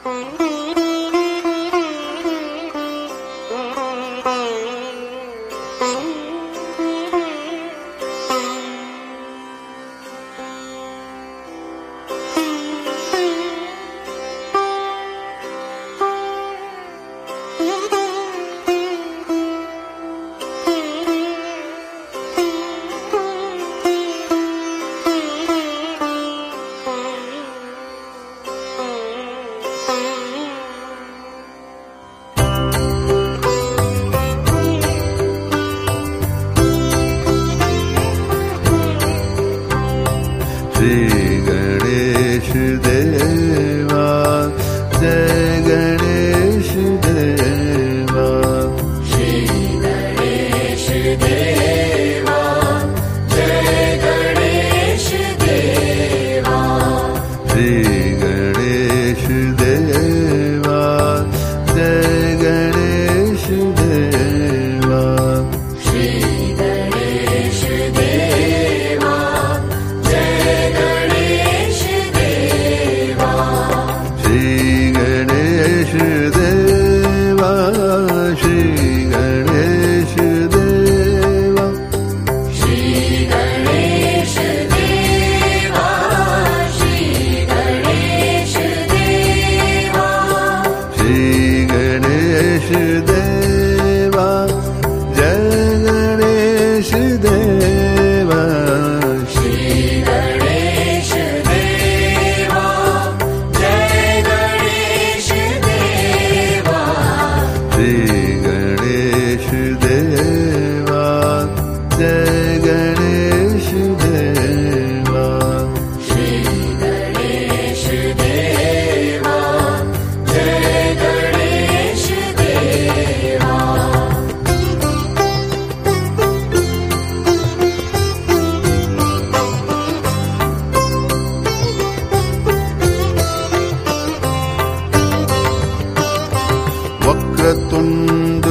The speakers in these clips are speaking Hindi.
वक्रतुंड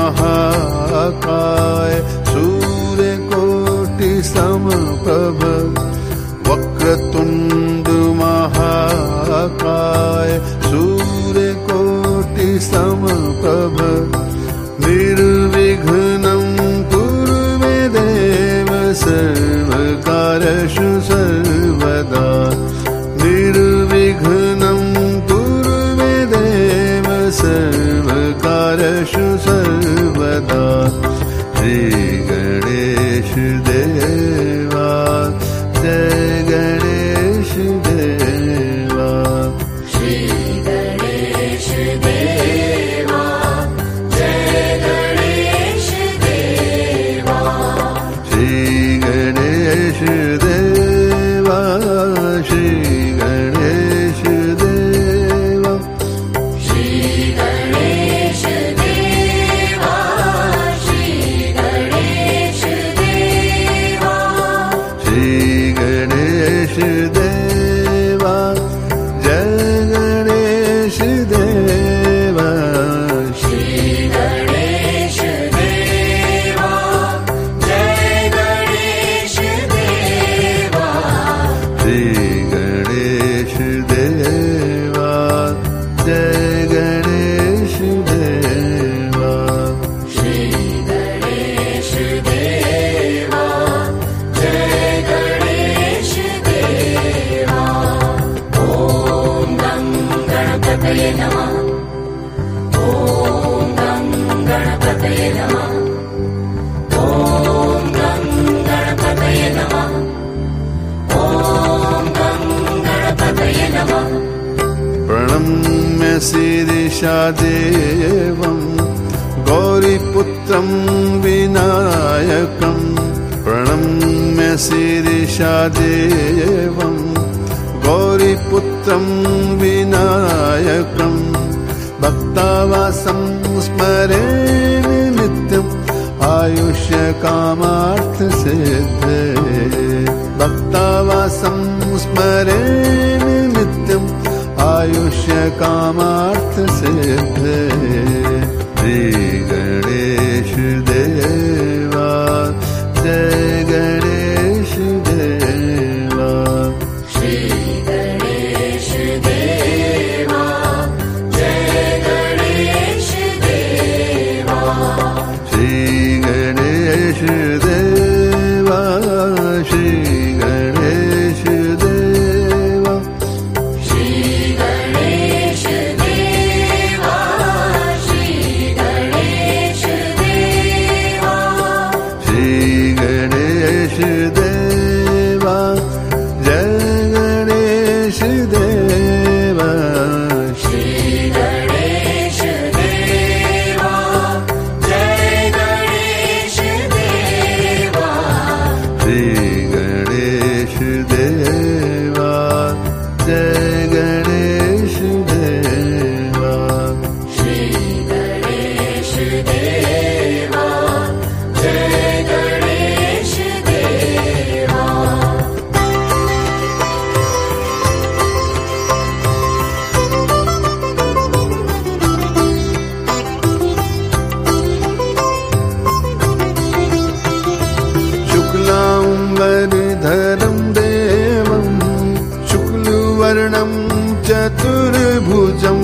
महाकाय सूर्यकोटि समप्रभ। वक्रतुंड महाकाय सूर्यकोटि समप्रभ। निर्विघ्नं कुरु मे देव सर्वकार्येषु सर्वदा। निर्विघ्नं कुरु मे देव सर्वकार्येषु सर्वदा। श्री गणेश देवा जय गणेश देवा। श्री गणेश देवा जय गणेश देवा। श्री गणेश देवा श्री गणेश देवा। श्री गणेश देवा श्री गणेश देवा। श्री गणेश देवा जय गणेश देवा। श्री गणेश देवा जय गणेश देवा। श्री गणेश देवा जय गणेश देवा। श्री गणेश देवा जय गणेश देवा। ॐ गं गणपतये नमः। ॐ गं गणपतये नमः। ॐ गं गणपतये नमः। ॐ गं गणपतये नमः। प्रणम्य शीर्षादेवं गौरीपुत्रं विनायकं। प्रणम्य शीर्षादेवं गौरीपुत्रं विनायकं। भक्तावासं स्मरे नित्यम् आयुष्यकामार्थसिद्धये। भक्तावासं स्मरे नित्यम् आयुष्यकामार्थसिद्धये। श्री गणेश देवा जय गणेश देवा। श्री गणेश देवा देवा जय गणेश देवा श्री गणेश देवा जय गणेश देवा शुक्लांबरधरं देवं शुक्लवर्णं चतुर्भुजं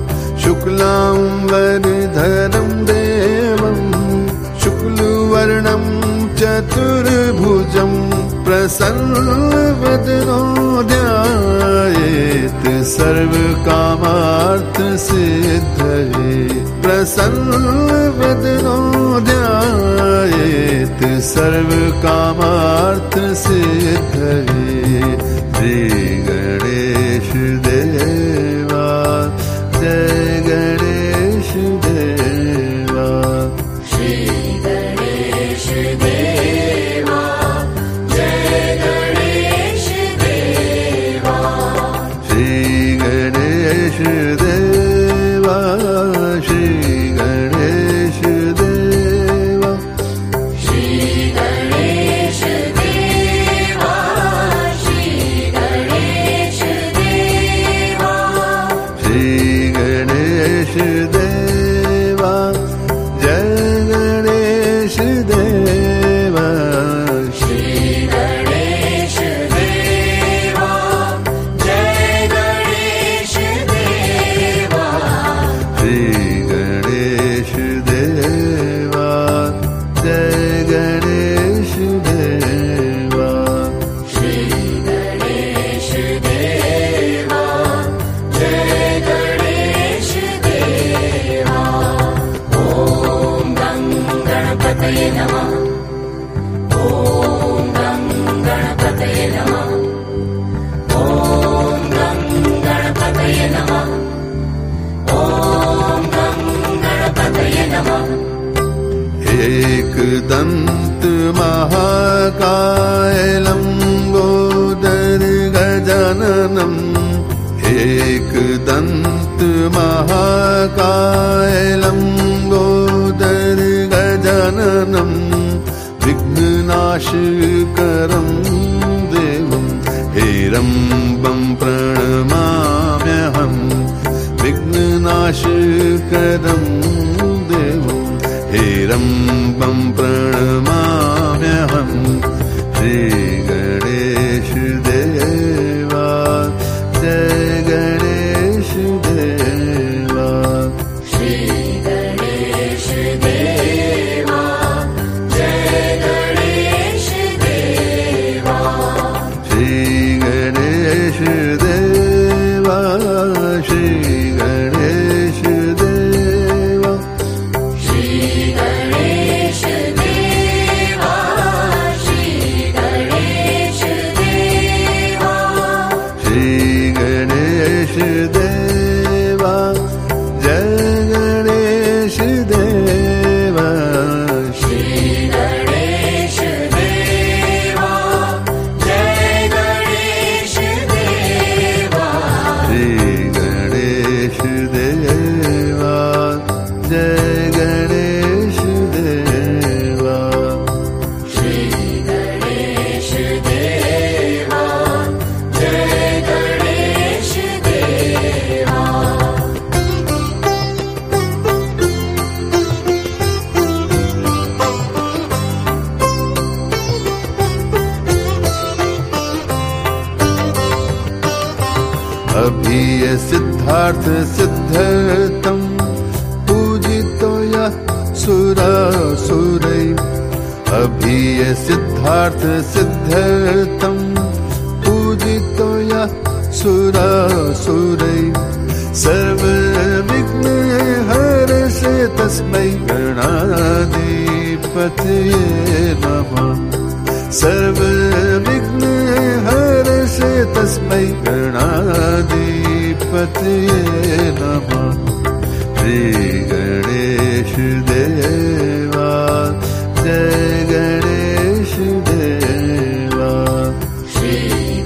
शुक्लांबरधरं देवं शुक्लवर्णं चतुर्भुजं प्रसन्नवदनो ध्यायेत् सर्वकामार्थसिद्धये प्रसन्नवदनो ध्यायेत् सर्वकामार्थसिद्धये श्री गणेश देवा जय गणेश देवा श्री गणेश देवा जय गणेश देवा श्री गणेश देवा श्री गणेश देवा श्री गणेश देवा श्री गणेश देवा श्री गणेश देवा जय गणेश देवा श्री गणेश देवा जय गणेश देवा श्री गणेश देवा जय गणेश देवा श्री गणेश देवा जय गणेश देवा ॐ गं गणपतये नमः ॐ गं गणपतये नमः ॐ गं गणपतये नमः ॐ गं गणपतये नमः एकदन्त महाकाय लम्बोदर गजाननम् एकदन्त महाकाय लम्बोदर गजाननम् विघ्ननाशकरं देवं हेरम्बं प्रणमाम्यहम् विघ्ननाशकरं देवं हेरम्बं प्रणमाम्यहम् श्री गणेश देवा जय गणेश देवा श्री गणेश देवा जय गणेश देवा श्री गणेश देवा श्री गणेश देवा श्री गणेश देवा श्री गणेश देवा श्री गणेश देवा जय गणेश देवा श्री गणेश देवा जय गणेश देवा श्री गणेश देवा जय गणेश देवा श्री गणेश देवा जय गणेश देवा अभीय सिद्धार्थ सिद्धतं पूजितो यः सुरासुरै अभीय सिद्धार्थ सिद्धतं पूजितो यः सुरासुरै सर्वविघ्न हरषे तस्मै गणाधिपतये नमः सर्वविघ्न हरषे तस्मै गणाधिपतये नमः श्री गणेश देवा जय गणेश देवा श्री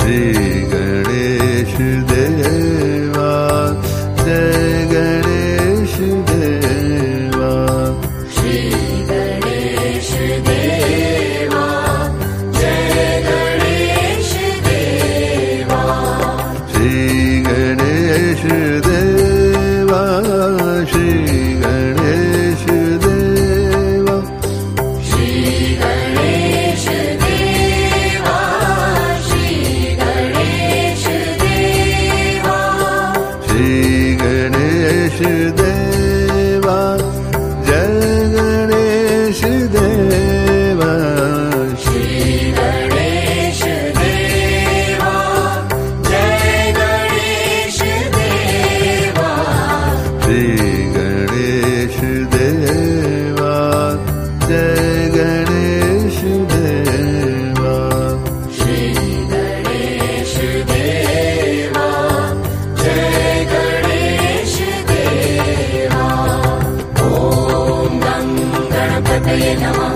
श्री गणेश देवा जय गणेश देवा श्री गणेश देवा जय गणेश देवा श्री गणेश देवा श्री गणेश देवा श्री गणेश देवा श्री गणेश देवा श्री गणेश देवा जय गणेश देवा श्री गणेश देवा जय गणेश देवा श्री गणेश देवा जय गणेश देवा श्री गणेश देवा जय गणेश देवा ॐ गं गणपतये नमः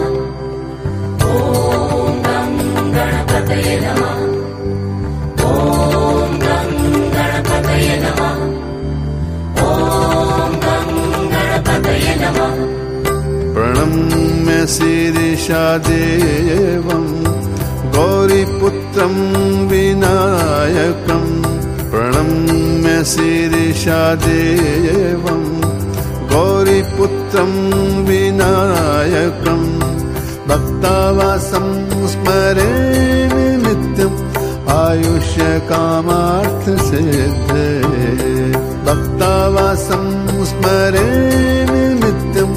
ॐ गं गणपतये नमः ॐ गं गणपतये नमः ॐ गं गणपतये नमः प्रणम्य शीर्षा देवं गौरीपुत्रं विनायकं प्रणम्य शीर्षा देवं गौरीपुत्रं विनायकं भक्तावासं स्मरेण नित्यम् आयुष्यकामार्थसिद्धये भक्तावासं स्मरेण नित्यम्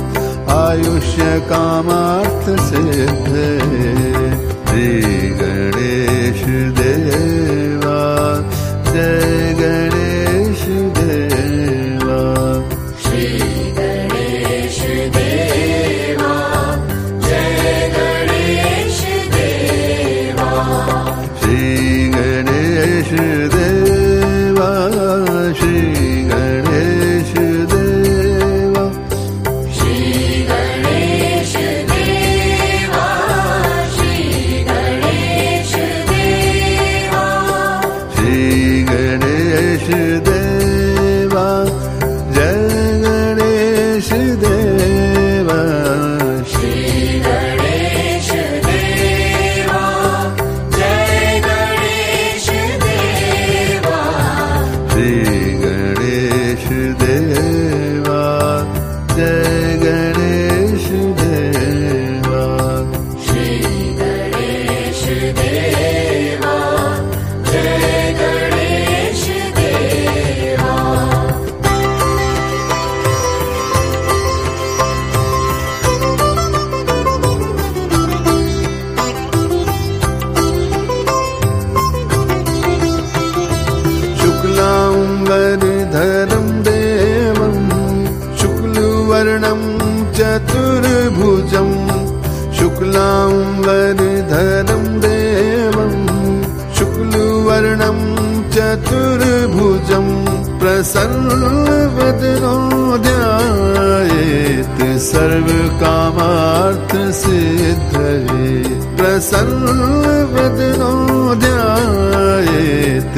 आयुष्यकामार्थसिद्धये श्री गणेश देवा जय गणेश देवा श्री गणेश देवा जय गणेश देवा श्री गणेश देवा श्री गणेश देवा श्री गणेश देवा श्री गणेश देवा श्री गणेश देवा जय गणेश देवा श्री गणेश देवा जय गणेश देवा श्री गणेश देवा जय गणेश देवा श्री गणेश देवा जय गणेश देवा शुक्लाम्बरधरं देवं शुक्लवर्णं चतुर्भुजं शुक्लाम्बरधरं देवं शुक्लवर्णं चतुर्भुजं प्रसन्नवदनो ध्यायेत् सर्वकामार्थसिद्धये प्रसन्नवदनो ध्यायेत्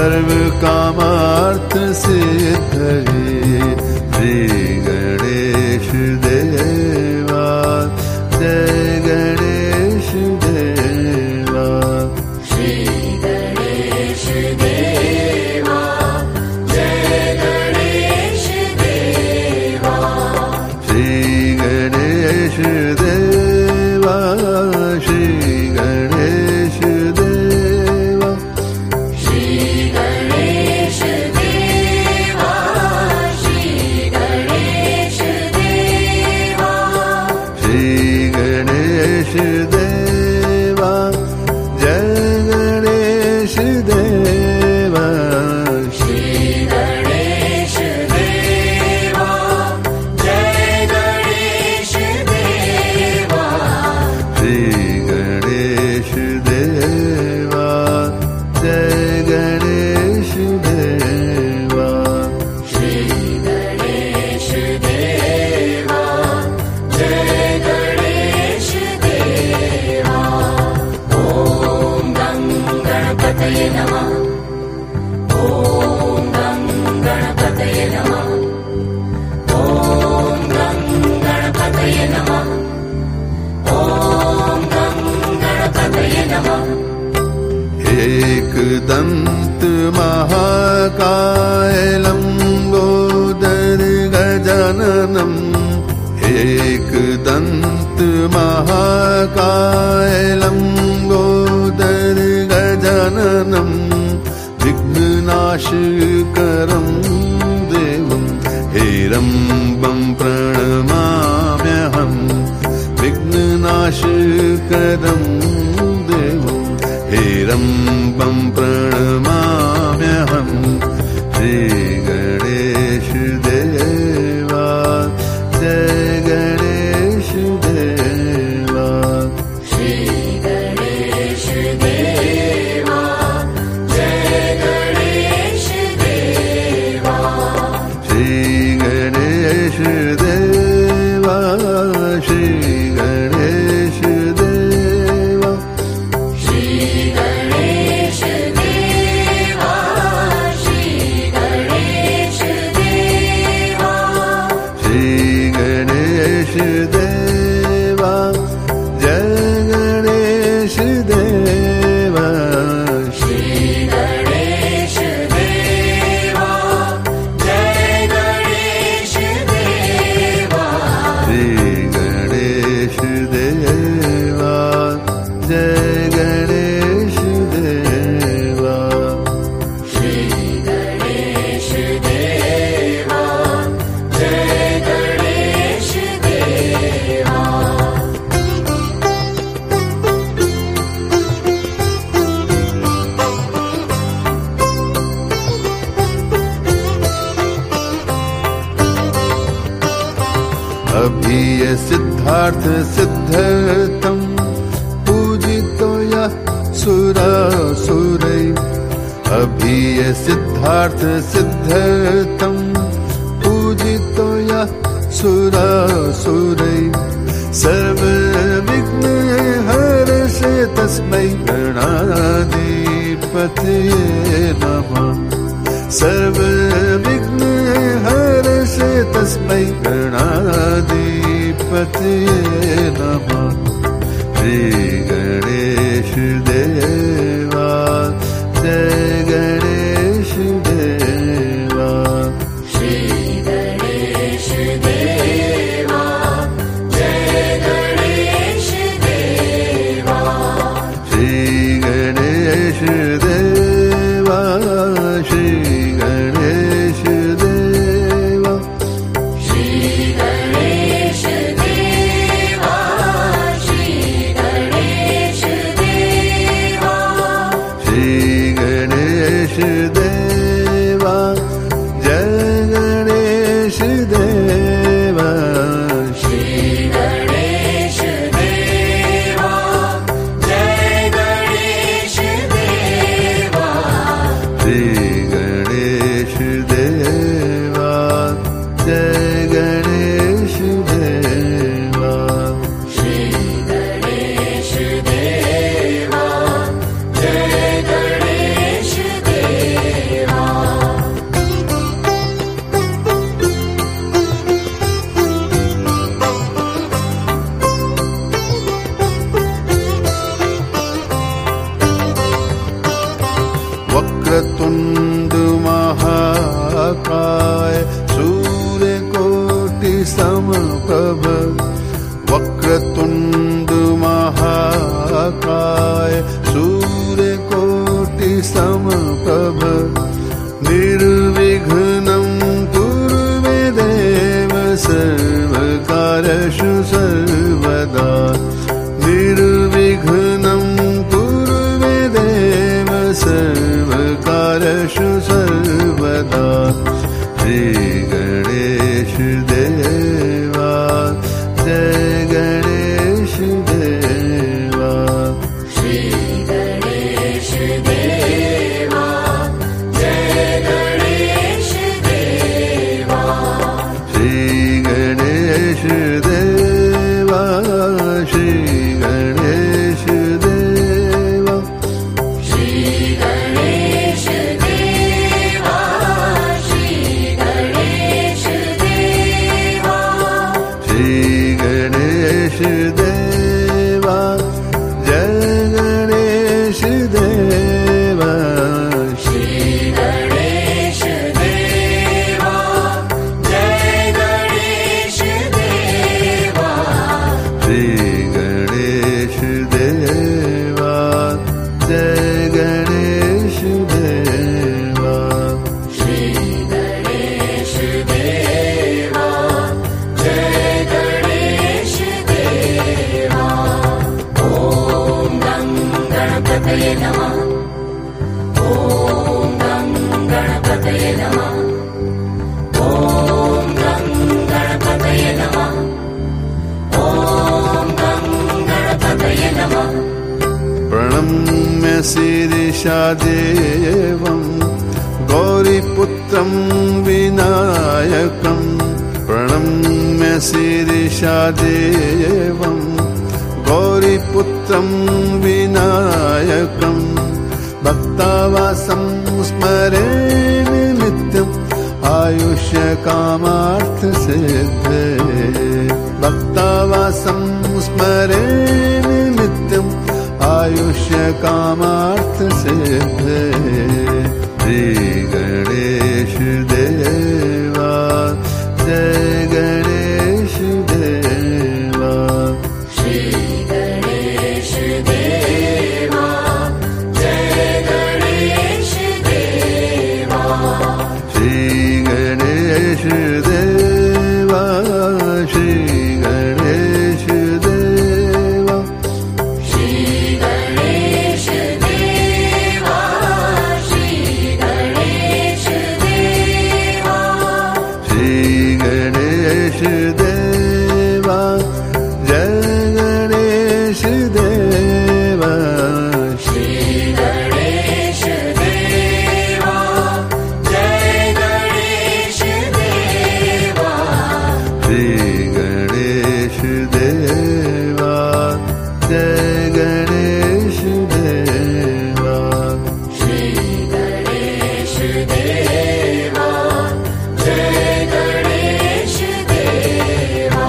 सर्वकामार्थसिद्धये श्री गणेश देवा जय गणेश देवा श्री गणेश देवा जय गणेश देवा श्री गणेश देवा श्री गणेश देवा श्री गणेश देवा श्री गणेश देवा श्री गणेश देवा जय गणेश देवा नमः। ॐ गं गणपतये नमः। ॐ गं गणपतये नमः। ॐ गं गणपतये नमः। एकदन्त महाकाय लम्बोदर गजाननम्। एकदन्त महाकाय लम्बोदर गजाननम्। विघ्ननाशकरं देवं हेरम्बं प्रणमाम्यहम्। विघ्ननाशकरं देवं हेरम्बं प्रणमाम्यहम्। श्रीगणेश देवा जय गणेश देवा। श्रीगणेश देवा जय गणेश देवा। श्रीगणेश देवा श्रीगणेश देवा। श्रीगणेश देवा श्रीगणेश देवा। श्रीगणेश देवा जय गणेश देवा। श्रीगणेश देवा जय गणेश देवा। श्रीगणेश देवा जय गणेश देवा। श्रीगणेश देवा जय गणेश देवा। अभीय सिद्धार्थ सिद्धतम पूजितो यः सुरासुरै। अभीय सिद्धार्थ सिद्धतम पूजितो यः सुरासुरै। सर्वविघ्न हरषे तस्मै गणाधिपतये नमः। सर्वविघ्न हरषे तस्मै गणाधिपतये नमः। श्रीगणेश देवा जय गणेश देवा। श्रीगणेश देवा जय गणेश देवा। श्रीगणेश देवा श्रीगणेश देवा। श्रीगणेश देवा श्रीगणेश देवा। श्रीगणेश देवा जय गणेश देवा। श्रीगणेश देवा जय गणेश देवा। श्रीगणेश देवा जय गणेश देवा। श्रीगणेश देवा जय गणेश देवा। वक्रतुंड महाकाय सूर्यकोटि समप्रभ। वक्रतुंड महाकाय सूर्यकोटि समप्रभ। निर्विघ्नं कुरु मे देव सर्वकार्येषु सर्वदा। निर्विघ्नं कुरु मे देव सर्वकार्येषु सर्वदा। श्रीगणेश देवा जय गणेश देवा। श्रीगणेश देवा जय गणेश देवा। श्रीगणेश देवा श्रीगणेश देवा। श्रीगणेश शीर्षादेवं गौरीपुत्रं विनायकं प्रणम्य शीर्षादेवं गौरीपुत्रं विनायकं भक्तावासं स्मरे नित्यम् आयुष्यकामार्थसिद्धये भक्तावासं स्मरे नित्यम् आयुष्यकामार्थसिद्धये श्रीगणेश देवा जय गणेश देवा श्रीगणेश देवा जय गणेश देवा श्रीगणेश देवा श्रीगणेश देवा श्रीगणेश देवा श्रीगणेश देवा श्रीगणेश देवा जय गणेश देवा श्रीगणेश देवा जय गणेश देवा श्रीगणेश देवा जय गणेश देवा श्रीगणेश देवा जय गणेश देवा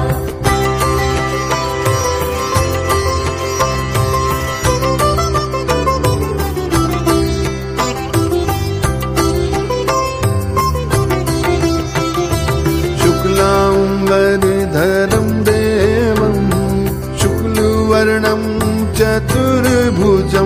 शुक्लाम्बरधरं देवं शुक्लवर्णं चतुर्भुजं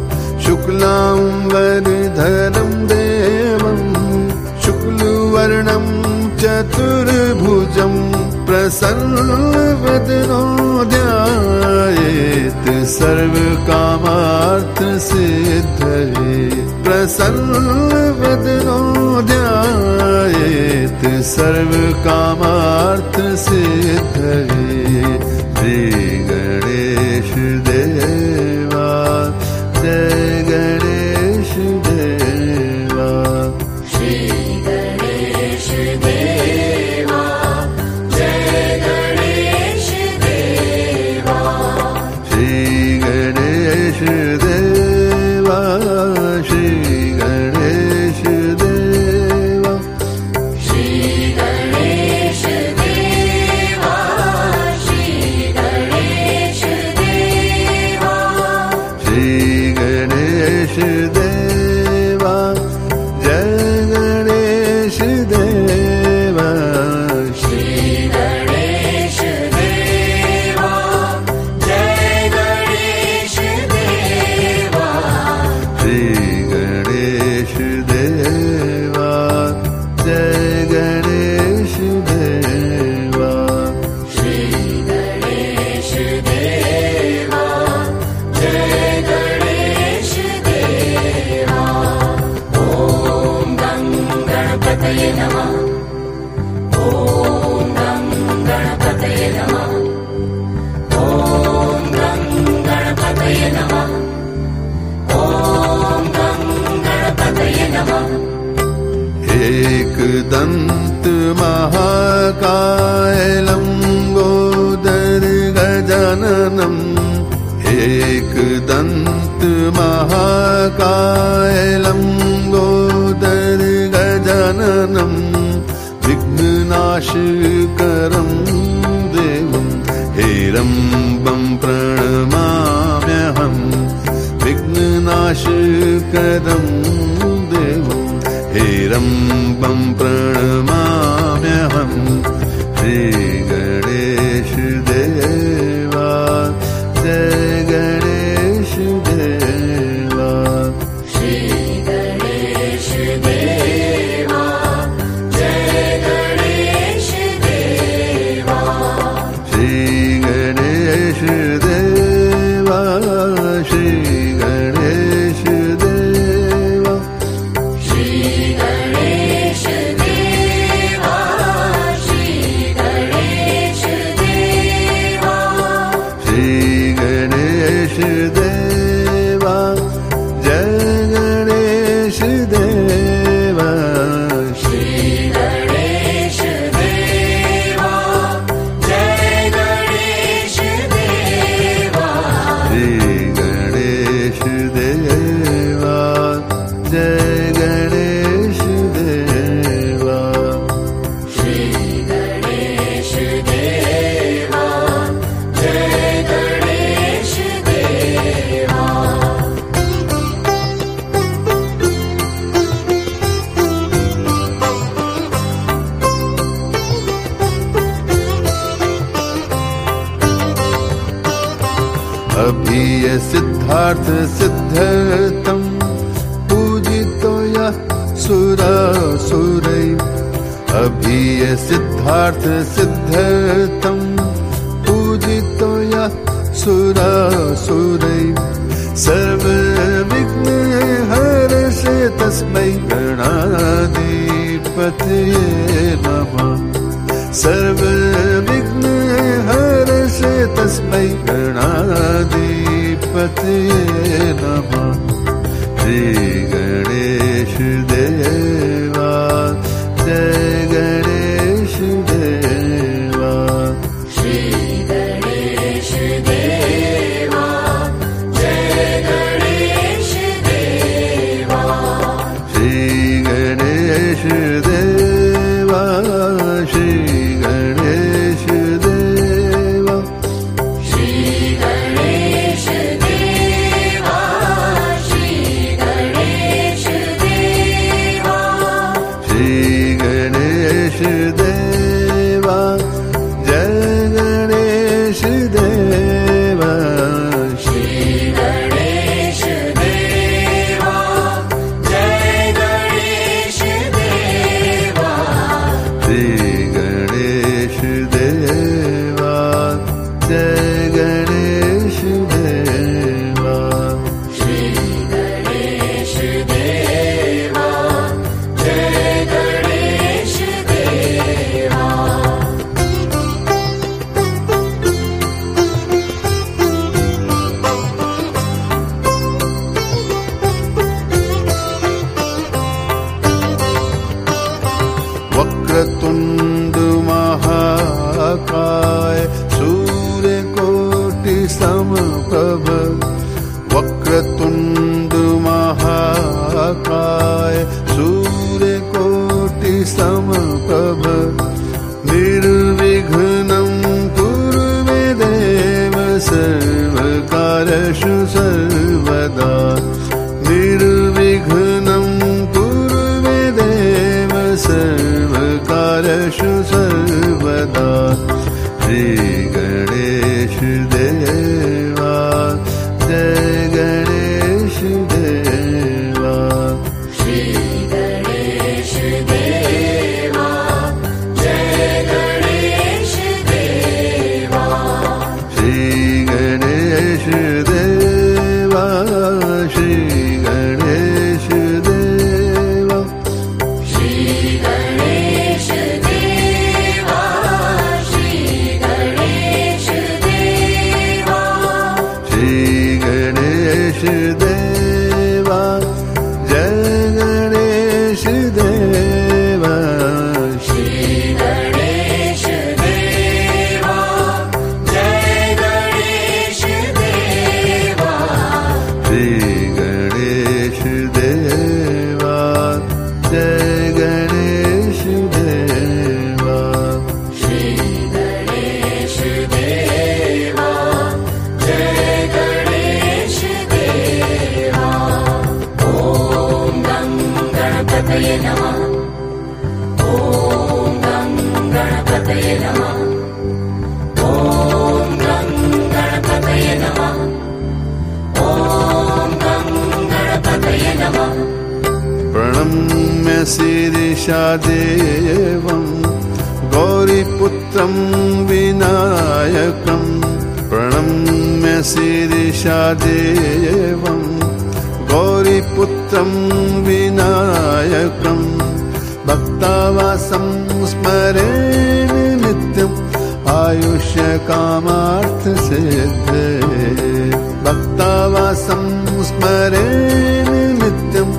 शुक्लाम्बरधरं देवं शुक्लवर्णं चतुर्भुजं प्रसन्नवदनो ध्यायेत् सर्वकामार्थसिद्धये प्रसन्नवदनो ध्यायेत् सर्वकामार्थसिद्धये श्रीगणेश देवा जय गणेश देवा श्रीगणेश देवा जय गणेश देवा श्रीगणेश देवा श्रीगणेश देवा श्रीगणेश देवा श्रीगणेश देवा श्रीगणेश देवा जय गणेश देवा श्रीगणेश देवा जय गणेश देवा श्रीगणेश देवा जय गणेश देवा श्रीगणेश देवा जय गणेश देवा ॐ गं गणपतये नमः ॐ गं गणपतये नमः ॐ गं गणपतये नमः ॐ गं गणपतये नमः एकदन्त महाकायलं गोदर गजाननम् एकदन्त महाकायलं गोदर गजाननं विघ्ननाशकरं देवं हेरम्बं प्रणमाम्यहम् विघ्ननाशकरं देवं हेरम्बं प्रणमाम्यहम् श्रीगणेश देवा जय गणेश देवा श्रीगणेश देवा जय गणेश देवा श्रीगणेश देवा श्रीगणेश देवा श्रीगणेश देवा श्रीगणेश सिद्धार्थ सिद्धतम पूजितो यः सुरासुरैः अभीय सिद्धार्थ सिद्धतम पूजितो यः सुरासुरैः सर्वविघ्न हरषे तस्मै गणाधिपतये नमः सर्वविघ्न हरषे तस्मै गणाधिपतये नमः श्री गणेश देवा जय गणेश देवा श्री गणेश देवा जय गणेश देवा श्री गणेश देवा श्री गणेश देवा श्री गणेश देवा श्री गणेश देवा श्री गणेश देवा जय गणेश देवा श्री गणेश देवा जय गणेश देवा श्री गणेश देवा जय गणेश देवा श्री गणेश देवा जय गणेश देवा वक्रतुंड महाकाय सूर्यकोटि समप्रभ वक्रतुंड महाकाय सूर्यकोटि समप्रभ निर्विघ्नं कुरु मे देव सर्वकार्येषु सर्वदा निर्विघ्नं कुरु मे देव सर्वकार्येषु सर्वदा श्री गणेश देवा जय गणेश देवा श्री गणेश देवा जय गणेश देवा श्री गणेश देवा श्री गणेश देवा श्री गणेश देवा श्री गणेश देवा श्री गणेश देवा जय गणेश देवा श्री गणेश देवा जय गणेश देवा श्री गणेश देवा जय गणेश देवा श्री गणेश देवा जय गणेश देवा ॐ गं गणपतये नमः ॐ गं गणपतये नमः ॐ गं गणपतये नमः ॐ गं गणपतये नमः प्रणम्य शीर्षा देवं गौरीपुत्रं विनायकं प्रणम्य शीर्षा देवं गौरीपुत्रं विनायकं भक्तावासं स्मरेण नित्यम् आयुष्यकामार्थसिद्धये भक्तावासं स्मरेण नित्यम्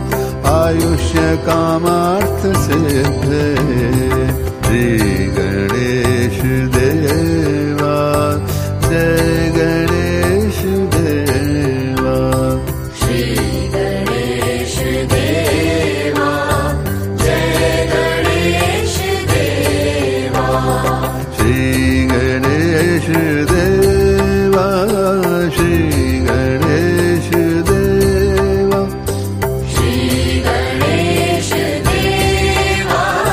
आयुष्यकामार्थसिद्धये श्री गणेश देवा जय गणेश देवा श्री गणेश देवा जय गणेश देवा श्री गणेश देवा श्री गणेश देवा श्री गणेश देवा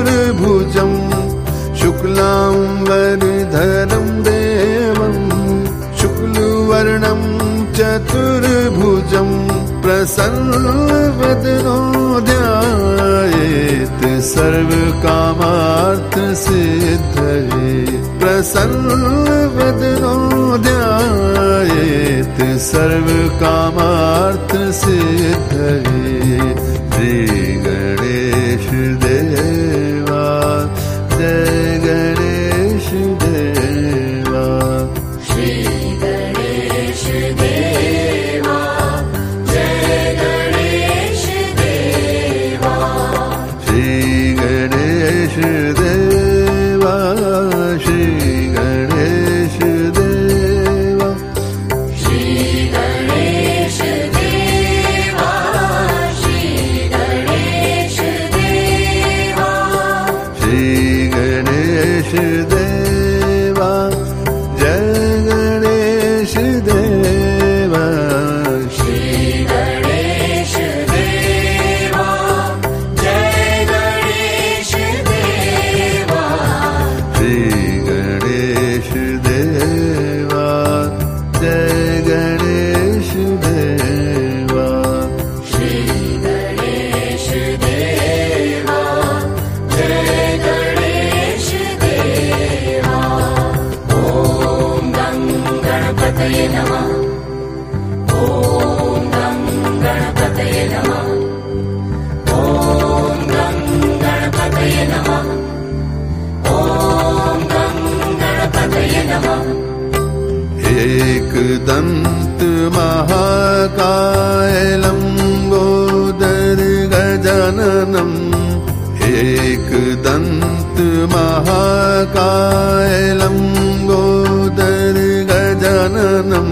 चतुर्भुजम् शुक्लाम्बरधरं देवं शुक्लवर्णं चतुर्भुजं प्रसन्नवदनो ध्यायेत् सर्वकामार्थसिद्धये प्रसन्नवदनो ध्यायेत् सर्वकामार्थसिद्धये श्री गणेश देवा जय गणेश देवा श्री गणेश देवा जय गणेश देवा श्री गणेश देवा श्री गणेश देवा श्री गणेश देवा श्री गणेश देवा श्री गणेश देवा जय गणेश देवा श्री गणेश देवा जय गणेश देवा श्री गणेश देवा जय गणेश देवा श्री गणेश देवा जय गणेश देवा ॐ गं गणपतये नमः ॐ गं गणपतये नमः ॐ गं गणपतये नमः ॐ गं गणपतये नमः एकदन्त महाकायलं गोदर गजाननम् एकदन्त महाकायलं गोदर गजाननम्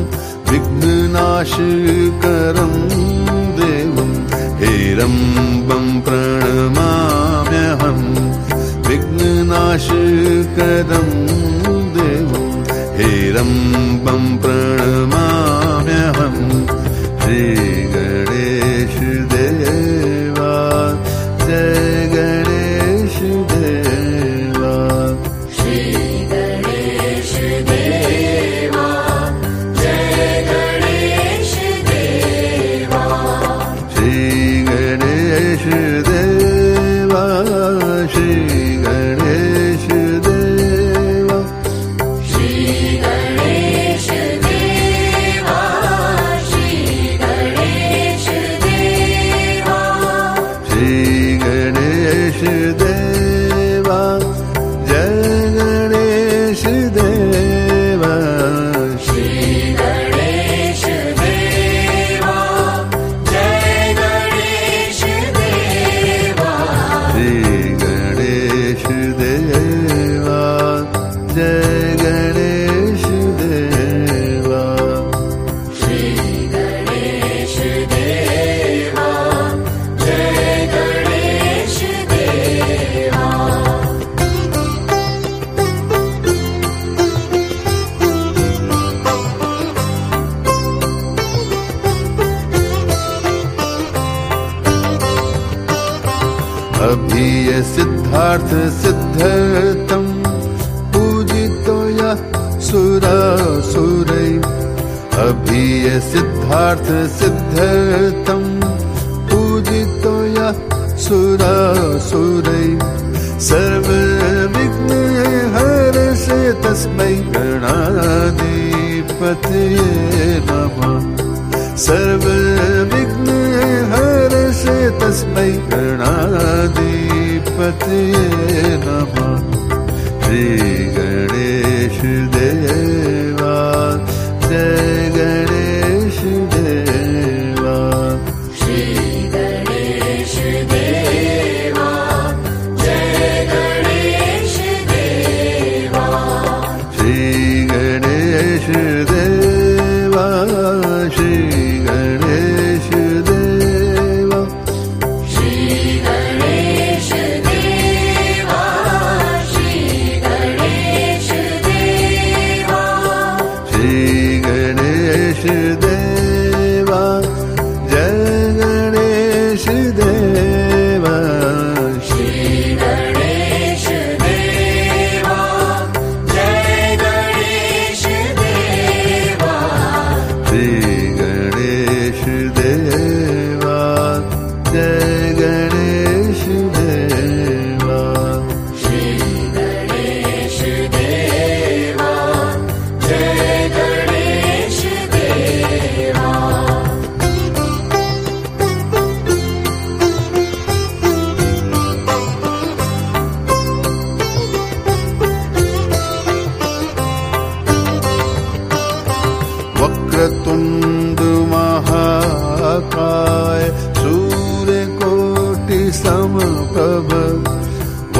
विघ्ननाशकरं देवं हेरम्बं प्रणमाम्यहम् विघ्ननाशकरं देवं हेरम्बं प्रणमाम्यहम् श्री गणेश देवा जय गणेश देवा श्री गणेश देवा जय गणेश देवा श्री गणेश देवा श्री गणेश देवा श्री गणेश देवा श्री गणेश देवा श्री गणेश देवा जय गणेश देवा श्री गणेश देवा जय गणेश देवा श्री गणेश देवा जय गणेश देवा श्री गणेश देवा जय गणेश देवा अभीय सिद्धार्थ सिद्धतं पूजितो यः सुरासुरै अभीय सिद्धार्थ सिद्धतं पूजितो यः सुरासुरै सर्वविघ्न हरसे तस्मै गणाधिपतये नमः सर्वविघ्न हरसे तस्मै गणाधिपतये नमः श्री गणेश देवा जय गणेश देवा श्री गणेश देवा जय गणेश देवा श्री गणेश देवा श्री गणेश देवा श्री गणेश देवा श्री गणेश देवा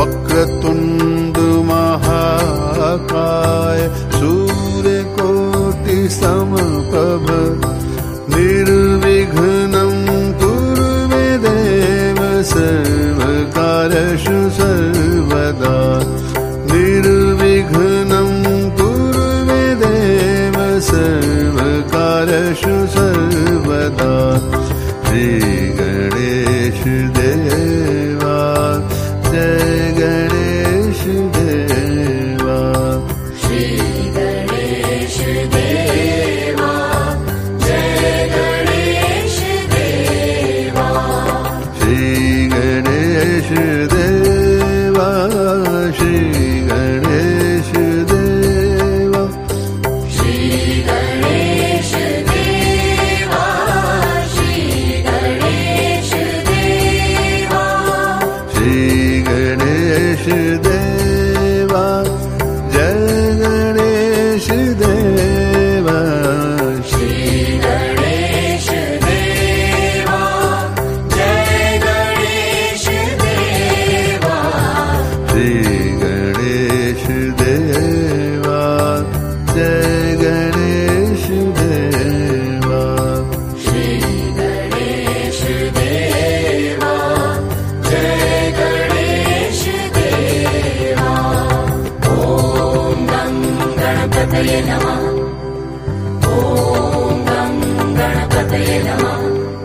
वक्रतुंड महाकाय सूर्यकोटि समप्रभ निर्विघ्नं कुरु मे देव सर्वकार्येषु सर्वदा निर्विघ्नं कुरु मे देव सर्वकार्येषु सर्वदा श्री गणेश देवा जय गणेश देवा श्री गणेश देवा जय गणेश देवा श्री गणेश देवा श्री गणेश देवा श्री गणेश देवा श्री गणेश देवा श्री गणेश देवा जय गणेश देवा श्री गणेश देवा जय गणेश देवा श्री गणेश देवा जय गणेश देवा श्री गणेश देवा जय गणेश देवा ॐ गं गणपतये नमः ॐ गं गणपतये नमः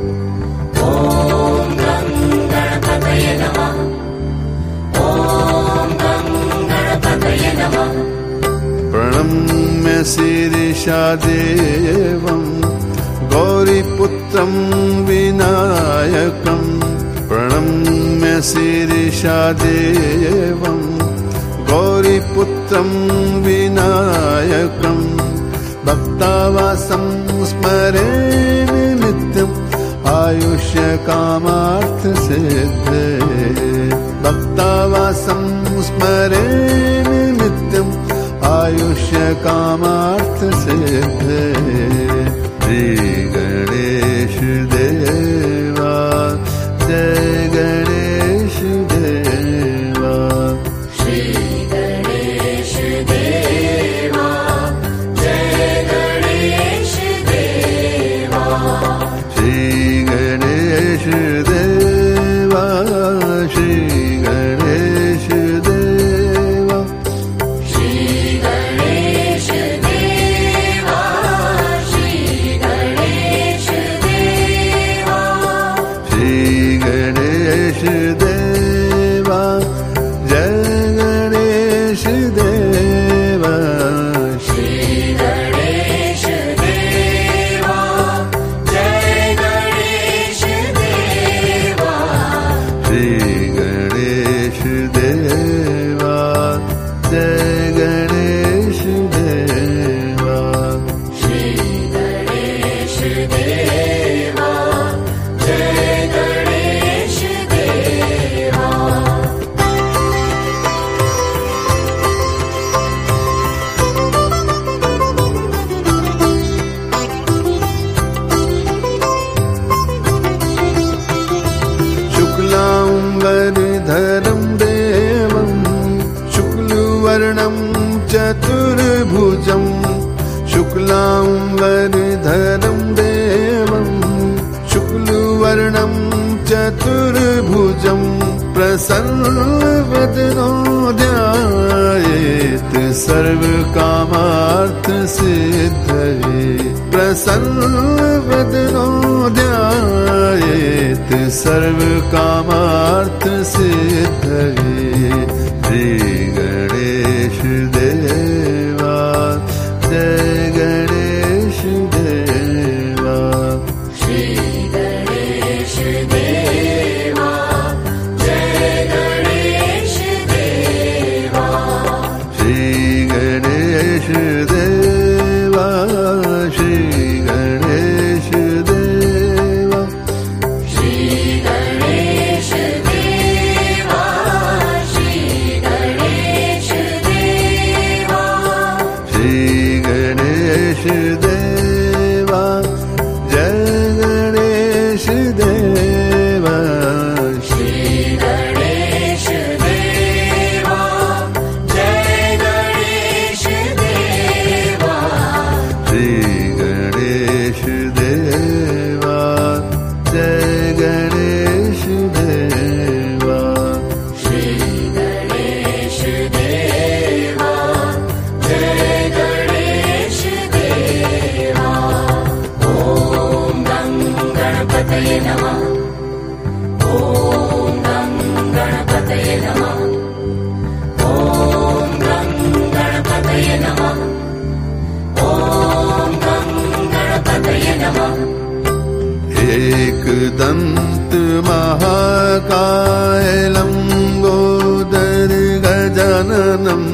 ॐ गं गणपतये नमः ॐ गं गणपतये नमः प्रणम्य शीर्षा देवं गौरीपुत्रं विनायकं प्रणम्य शीर्षा देवं गौरीपुत्रं विनायकं भक्तावासं स्मरे नित्यम् आयुष्यकामार्थसिद्धये भक्तावासं स्मरे नित्यम् आयुष्यकामार्थसिद्धये श्री गणेश देवा जय गणेश देवा श्री गणेश देवा जय गणेश देवा श्री गणेश देवा श्री गणेश देवा श्री गणेश देवा श्री गणेश देवा श्री गणेश देवा जय गणेश देवा श्री गणेश देवा जय गणेश देवा श्री गणेश देवा जय गणेश देवा श्री गणेश देवा जय गणेश देवा शुक्लाम्बरधरं देवं शुक्लवर्णं चतुर्भुजं शुक्लाम्बरधरं देवं शुक्लवर्णं चतुर्भुजं प्रसन्नवदनो ध्यायेत् सर्वकामार्थसिद्धये प्रसन्नवदनो ध्यायेत् सर्वकामार्थसिद्धये श्री गणेश देवा जय गणेश देवा श्री गणेश देवा जय गणेश देवा श्री गणेश देवा श्री गणेश देवा श्री गणेश देवा श्री नमः। एकदन्त महाकाय लम्बोदर गजाननम्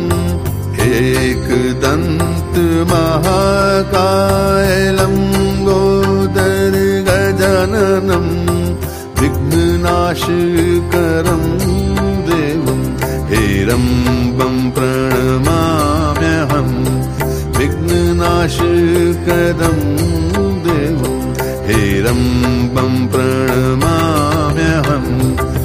एकदन्त महाकाय लम्बोदर गजाननम् विघ्ननाशकरं देवं हेरम्बं प्रणमाम्यहम् विघ्ननाशकरं देवं हेरम्बं प्रणमाम्यहम्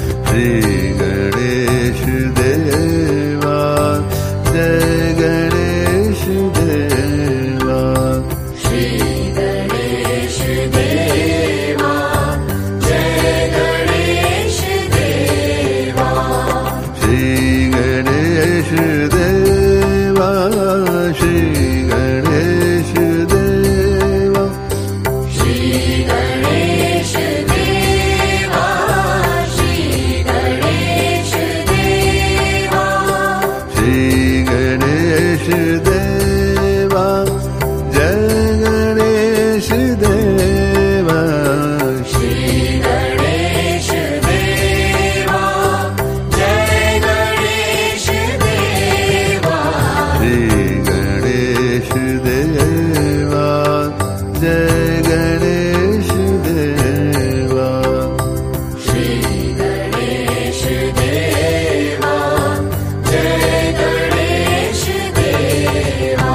श्रीगणेश देवा जय गणेश देवा श्री गणेश देवा जय गणेश देवा श्री गणेश देवा श्री गणेश देवा श्री गणेश देवा श्री गणेश देवा श्री गणेश देवा जय गणेश देवा श्री गणेश देवा जय गणेश देवा श्री गणेश देवा जय गणेश देवा श्री गणेश देवा जय गणेश देवा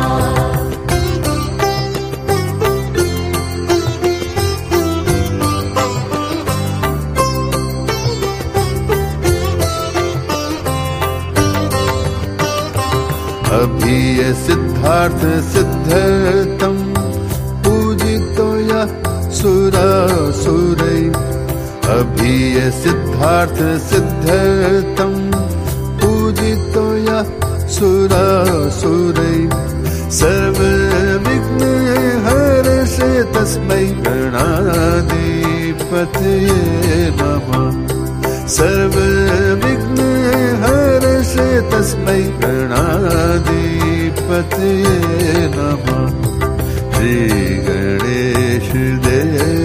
अभीय सिद्धार्थ सिद्धर्तं पूजितो यः सुरासुरै अभीय सिद्धार्थ सिद्धर्तं पूजितो यः सुरासुरै सर्वविघ्न हरषे तस्मै गणाधिपतये नमः सर्वविघ्न हरषे तस्मै गणाधिपतये नमः श्री गणेश देवा